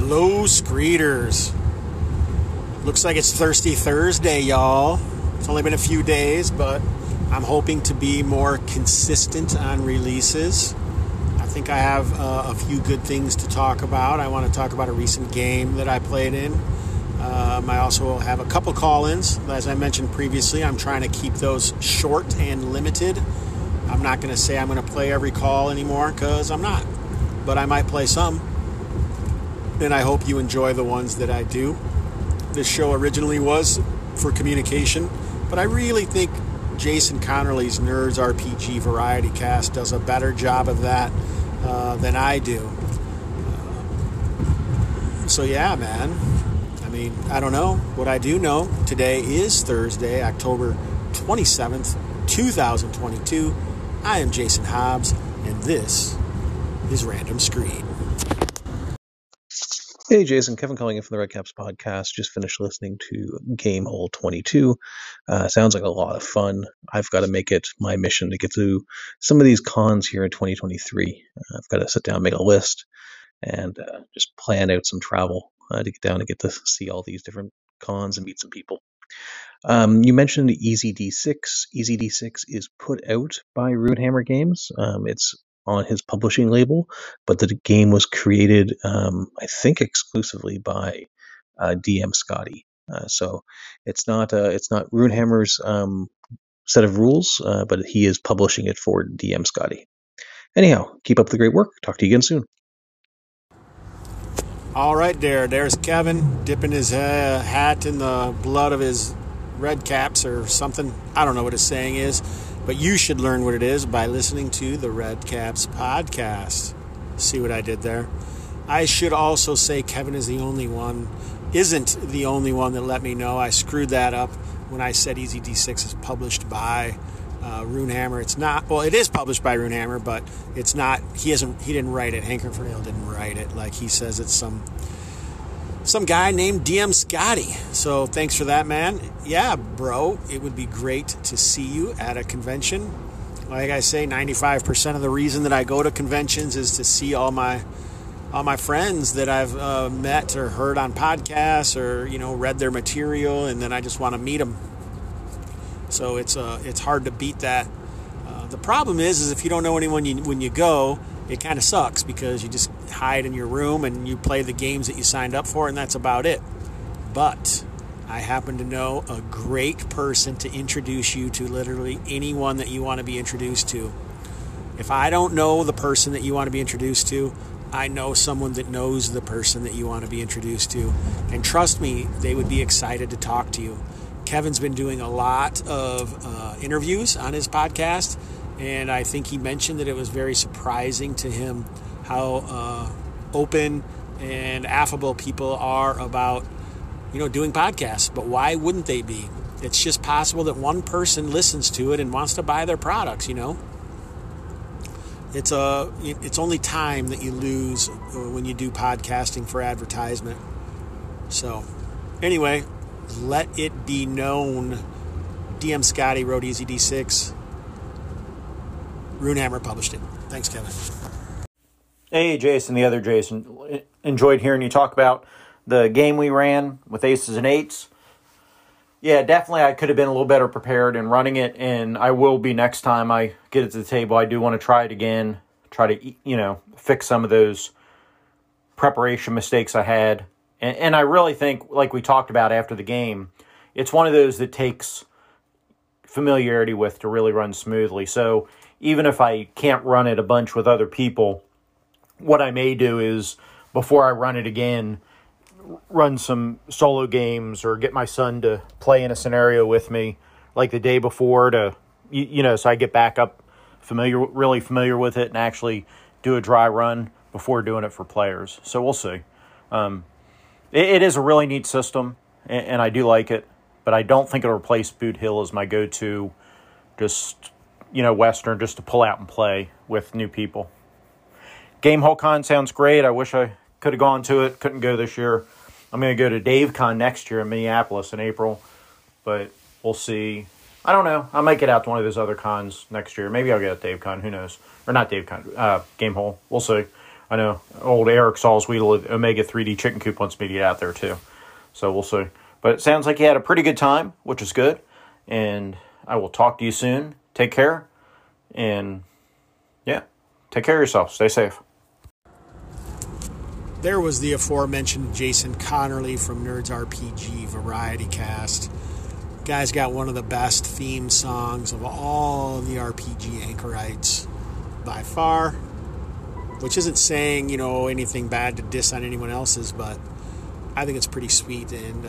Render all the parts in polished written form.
Hello, Screeters. Looks like it's Thirsty Thursday, y'all. It's only been a few days, but I'm hoping to be more consistent on releases. I think I have a few good things to talk about. I want to talk about a recent game that I played in. I also have a couple call-ins. As I mentioned previously, I'm trying to keep those short and limited. I'm not going to say I'm going to play every call anymore, because I'm not. But I might play some. And I hope you enjoy the ones that I do. This show originally was for communication, but I really think Jason Connerly's Nerds RPG Variety Cast does a better job of that than I do. So yeah, man. I mean, I don't know. What I do know, today is Thursday, October 27th, 2022. I am Jason Hobbs, and this is Random Screen. Hey Jason, Kevin calling in from the Red Caps podcast. Just finished listening to Game Hole 22. Sounds like a lot of fun. I've got to make it my mission to get through some of these cons here in 2023. I've got to sit down, make a list, and just plan out some travel to get down and get to see all these different cons and meet some people. You mentioned Easy D6. Easy D6 is put out by Runehammer Games. It's on his publishing label, but the game was created, I think, exclusively by DM Scotty. So it's not Runehammer's set of rules, but he is publishing it for DM Scotty. Anyhow, keep up the great work. Talk to you again soon. All right, there's Kevin dipping his hat in the blood of his Red Caps or something. I don't know what his saying is. But you should learn what it is by listening to the Red Caps podcast. See what I did there? I should also say Kevin isn't the only one that let me know. I screwed that up when I said Easy D6 is published by Runehammer. It's not. Well, it is published by Runehammer, but it's not. He didn't write it. Hank Infernal didn't write it. Like he says, it's some guy named DM Scotty. So thanks for that, man. Yeah, bro, it would be great to see you at a convention. Like I say, 95% of the reason that I go to conventions is to see all my friends that I've met or heard on podcasts or, read their material, and then I just want to meet them. So it's hard to beat that. The problem is if you don't know anyone when you go, it kind of sucks because you just hide in your room and you play the games that you signed up for, and that's about it. But I happen to know a great person to introduce you to literally anyone that you want to be introduced to. If I don't know the person that you want to be introduced to, I know someone that knows the person that you want to be introduced to. And trust me, they would be excited to talk to you. Kevin's been doing a lot of interviews on his podcast, and I think he mentioned that it was very surprising to him how open and affable people are about, doing podcasts. But why wouldn't they be? It's just possible that one person listens to it and wants to buy their products, It's only time that you lose when you do podcasting for advertisement. So, anyway, let it be known. DM Scotty wrote Easy D6. Runehammer published it. Thanks, Kevin. Hey, Jason, the other Jason. Enjoyed hearing you talk about the game we ran with aces and eights. Yeah, definitely I could have been a little better prepared in running it, and I will be next time I get it to the table. I do want to try it again, try to, fix some of those preparation mistakes I had. And I really think, like we talked about after the game, it's one of those that takes familiarity with to really run smoothly. So even if I can't run it a bunch with other people, what I may do is, before I run it again, run some solo games or get my son to play in a scenario with me like the day before to, so I get back up really familiar with it and actually do a dry run before doing it for players. So we'll see. It is a really neat system, and I do like it, but I don't think it'll replace Boot Hill as my go-to, just, Western, just to pull out and play with new people. Game Hole Con sounds great. I wish I could have gone to it. Couldn't go this year. I'm going to go to Dave Con next year in Minneapolis in April, but we'll see. I don't know. I might get out to one of those other cons next year. Maybe I'll get at Dave Con. Who knows? Or not Dave Con. Game Hole. We'll see. I know old Eric Salzwedel at Omega 3D Chicken Coop wants me to get out there too. So we'll see. But it sounds like you had a pretty good time, which is good. And I will talk to you soon. Take care. And yeah, take care of yourself. Stay safe. There was the aforementioned Jason Connerly from Nerds RPG Variety Cast. Guy's got one of the best theme songs of all the RPG anchorites by far, which isn't saying, anything bad to diss on anyone else's, but I think it's pretty sweet. And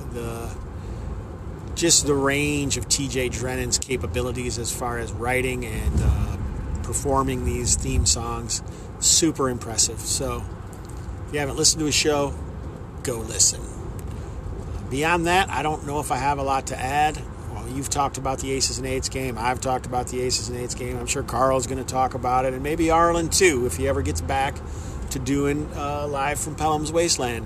the range of TJ Drennan's capabilities as far as writing and performing these theme songs, super impressive. So if you haven't listened to his show, go listen. Beyond that, I don't know if I have a lot to add. Well, you've talked about the Aces and Eights game. I've talked about the Aces and Eights game. I'm sure Carl's going to talk about it, and maybe Arlen too, if he ever gets back to doing live from Pelham's Wasteland.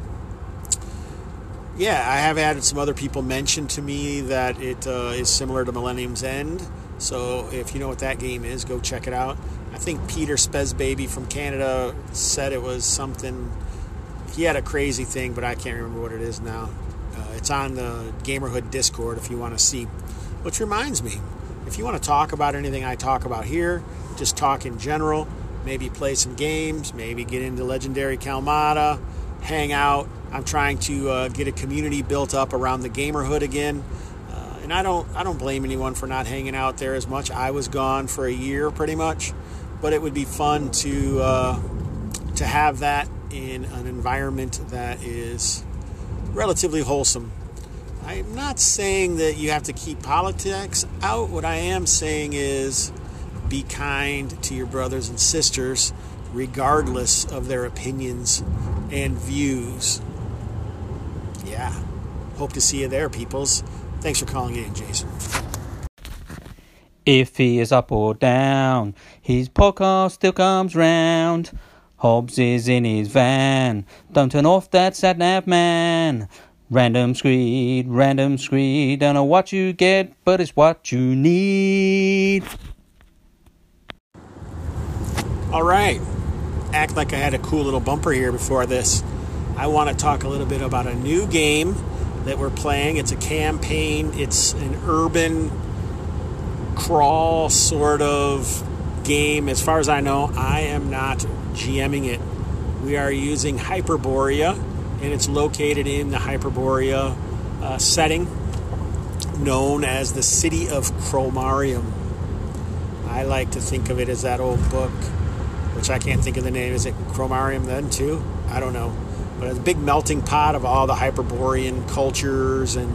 Yeah, I have had some other people mention to me that it is similar to Millennium's End. So if you know what that game is, go check it out. I think Peter Spezbaby from Canada said it was something. He had a crazy thing, but I can't remember what it is now. It's on the Gamerhood Discord if you want to see. Which reminds me, if you want to talk about anything I talk about here, just talk in general, maybe play some games, maybe get into Legendary Kalmata, hang out. I'm trying to get a community built up around the Gamerhood again. And I don't blame anyone for not hanging out there as much. I was gone for a year pretty much. But it would be fun to have that in an environment that is relatively wholesome. I'm not saying that you have to keep politics out. What I am saying is be kind to your brothers and sisters regardless of their opinions and views. Yeah. Hope to see you there, peoples. Thanks for calling in, Jason. If he is up or down, his podcast still comes round. Hobbs is in his van. Don't turn off that sat-nav, man. Random screed. Don't know what you get, but it's what you need. All right. Act like I had a cool little bumper here before this. I want to talk a little bit about a new game that we're playing. It's a campaign. It's an urban crawl sort of game. As far as I know, I am not GMing it. We are using Hyperborea, and it's located in the Hyperborea setting known as the City of Chromarium. I like to think of it as that old book, which I can't think of the name. Is it Chromarium then too? I don't know. But it's a big melting pot of all the Hyperborean cultures, and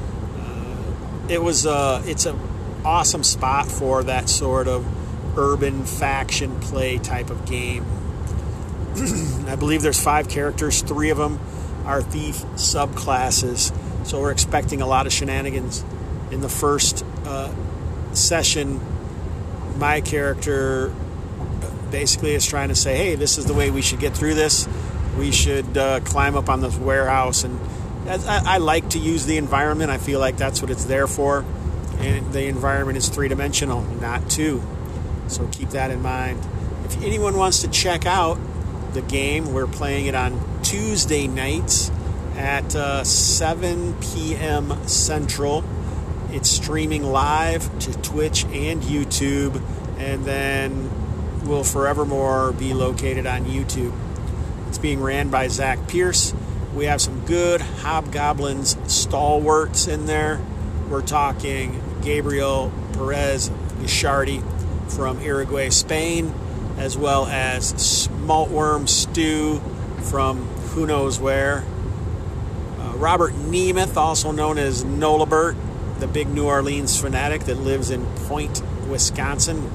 it's an awesome spot for that sort of urban faction play type of game. I believe there's 5 characters. 3 of them are thief subclasses, so we're expecting a lot of shenanigans. In the first session, my character basically is trying to say, hey, this is the way we should get through this. We should climb up on this warehouse. And I like to use the environment. I feel like that's what it's there for. And the environment is 3-dimensional, not 2. So keep that in mind. If anyone wants to check out the game, we're playing it on Tuesday nights at 7 p.m. Central. It's streaming live to Twitch and YouTube, and then will forevermore be located on YouTube. It's being ran by Zach Pierce. We have some good Hobgoblins stalwarts in there. We're talking Gabriel Perez Lichardi from Uruguay, Spain, as well as Smaltworm Stew from who knows where. Robert Nemeth, also known as Nolabert, the big New Orleans fanatic that lives in Point, Wisconsin.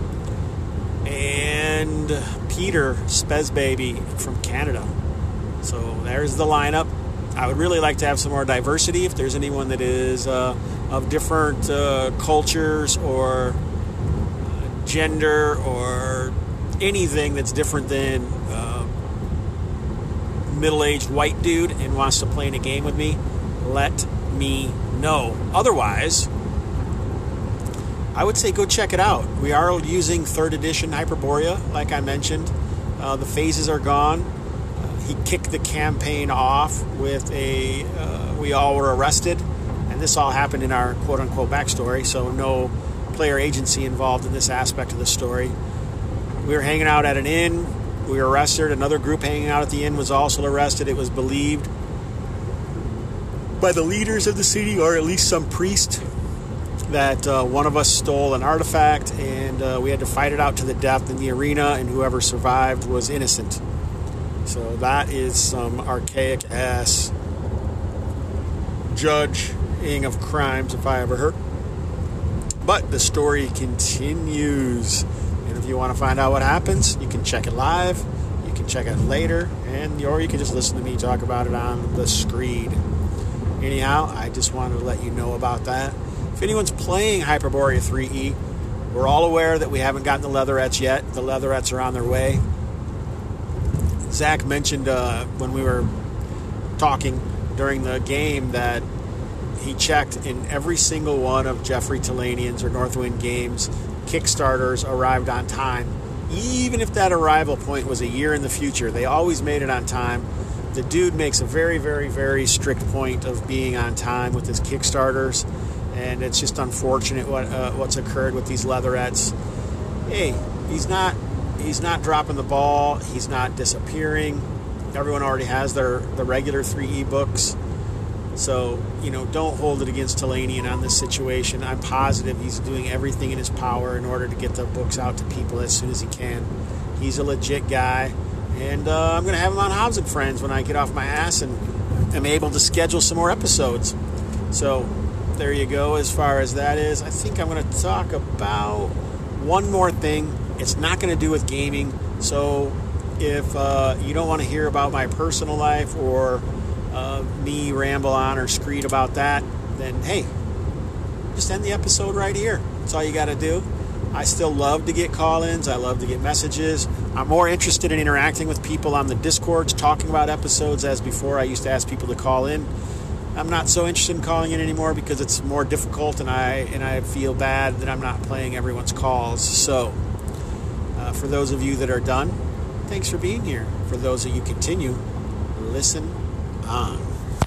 And Peter Spezbaby from Canada. So there's the lineup. I would really like to have some more diversity. If there's anyone that is of different cultures or gender or anything that's different than middle-aged white dude and wants to play in a game with me, let me know. Otherwise, I would say go check it out. We are using 3rd edition Hyperborea, like I mentioned. The phases are gone. He kicked the campaign off with we all were arrested, and this all happened in our quote-unquote backstory, so no player agency involved in this aspect of the story. We were hanging out at an inn. We were arrested. Another group hanging out at the inn was also arrested. It was believed by the leaders of the city, or at least some priest, that one of us stole an artifact, and we had to fight it out to the death in the arena, and whoever survived was innocent. So that is some archaic-ass judging of crimes if I ever heard. But the story continues. And if you want to find out what happens, you can check it live, you can check it later, or you can just listen to me talk about it on the screed. Anyhow, I just wanted to let you know about that. If anyone's playing Hyperborea 3E, we're all aware that we haven't gotten the Leatherettes yet. The Leatherettes are on their way. Zach mentioned when we were talking during the game that he checked in every single one of Jeffrey Talanian's or Northwind Games Kickstarters arrived on time. Even if that arrival point was a year in the future, they always made it on time. The dude makes a very, very, very strict point of being on time with his Kickstarters, and it's just unfortunate what's occurred with these Leatherettes. Hey, he's not dropping the ball. He's not disappearing. Everyone already has the regular 3E books. So, don't hold it against Talanian on this situation. I'm positive he's doing everything in his power in order to get the books out to people as soon as he can. He's a legit guy. And I'm going to have him on Hobbs and Friends when I get off my ass and am able to schedule some more episodes. So, there you go as far as that is. I think I'm going to talk about one more thing. It's not going to do with gaming. So, if you don't want to hear about my personal life or me ramble on or screed about that, then hey, just end the episode right here. That's all you got to do. I still love to get call-ins. I love to get messages. I'm more interested in interacting with people on the Discords, talking about episodes, as before I used to ask people to call in. I'm not so interested in calling in anymore because it's more difficult, and I feel bad that I'm not playing everyone's calls. So for those of you that are done, thanks for being here. For those of you continue, listen on.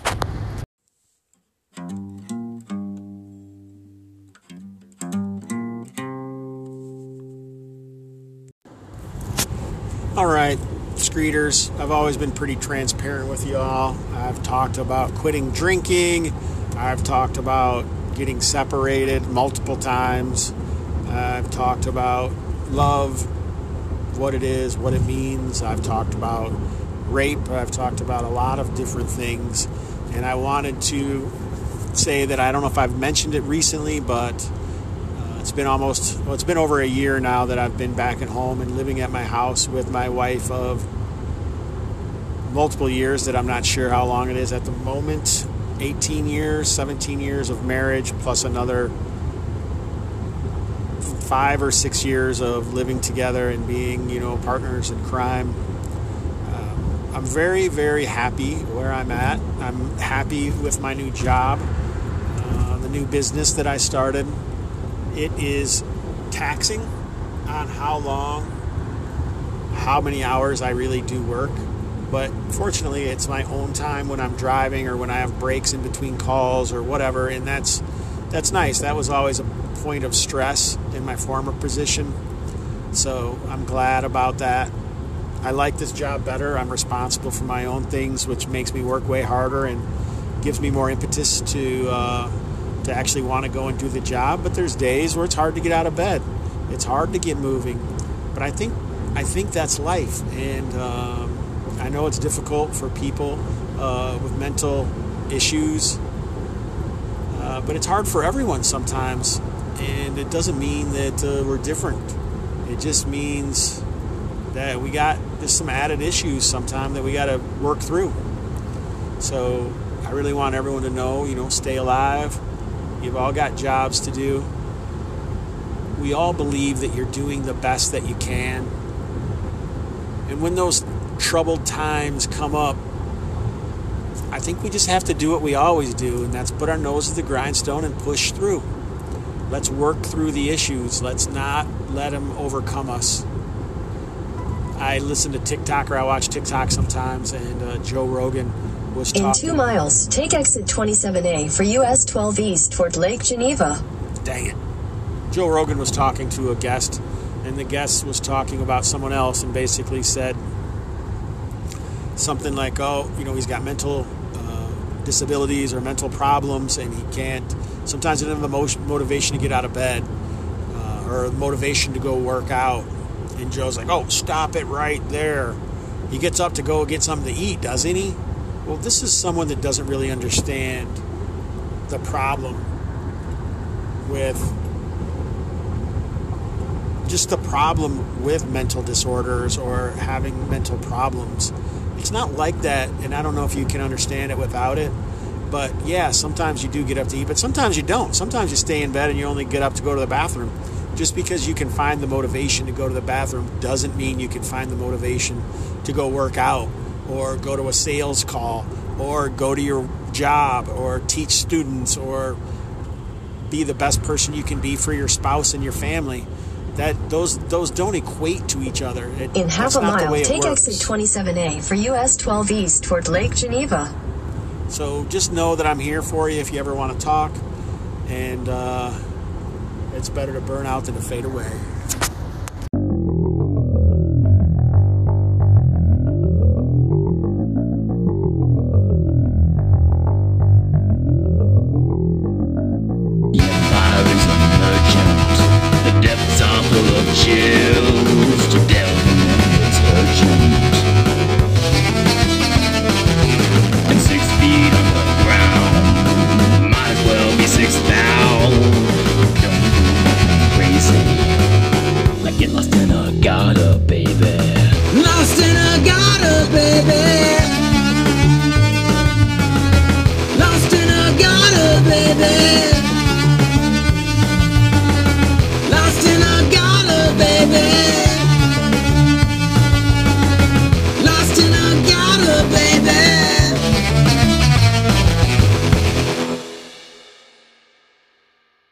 All right, Screeders, I've always been pretty transparent with y'all. I've talked about quitting drinking. I've talked about getting separated multiple times. I've talked about love, what it is, what it means. I've talked about rape. I've talked about a lot of different things. And I wanted to say that I don't know if I've mentioned it recently, but it's been over a year now that I've been back at home and living at my house with my wife of multiple years that I'm not sure how long it is at the moment. 18 years, 17 years of marriage, plus another 5 or 6 years of living together and being, partners in crime. I'm very, very happy where I'm at. I'm happy with my new job, the new business that I started. It is taxing on how many hours I really do work. But fortunately, it's my own time when I'm driving or when I have breaks in between calls or whatever, and that's nice. That was always a point of stress in my former position, so I'm glad about that. I like this job better. I'm responsible for my own things, which makes me work way harder and gives me more impetus to actually want to go and do the job. But there's days where it's hard to get out of bed. It's hard to get moving. But I think that's life, and I know it's difficult for people with mental issues, but it's hard for everyone sometimes, and it doesn't mean that we're different. It just means that we got just some added issues sometimes that we got to work through. So I really want everyone to know, stay alive. You've all got jobs to do. We all believe that you're doing the best that you can. And when those troubled times come up, I think we just have to do what we always do, and that's put our nose to the grindstone and push through. Let's work through the issues. Let's not let them overcome us. I listen to TikTok, or I watch TikTok sometimes, and Joe Rogan was talking. In 2 miles, take exit 27A for US 12 East toward Lake Geneva. Dang it. Joe Rogan was talking to a guest, and the guest was talking about someone else and basically said something like, oh, he's got mental disabilities or mental problems, and he can't, sometimes he doesn't have the motivation to get out of bed or motivation to go work out. And Joe's like, oh, stop it right there. He gets up to go get something to eat, doesn't he? Well, this is someone that doesn't really understand the problem with mental disorders or having mental problems. It's not like that, and I don't know if you can understand it without it, but yeah, sometimes you do get up to eat, but sometimes you don't. Sometimes you stay in bed and you only get up to go to the bathroom. Just because you can find the motivation to go to the bathroom doesn't mean you can find the motivation to go work out or go to a sales call or go to your job or teach students or be the best person you can be for your spouse and your family. Those don't equate to each other. In half a mile, take exit 27A for US 12 East toward Lake Geneva. So just know that I'm here for you if you ever want to talk, and it's better to burn out than to fade away.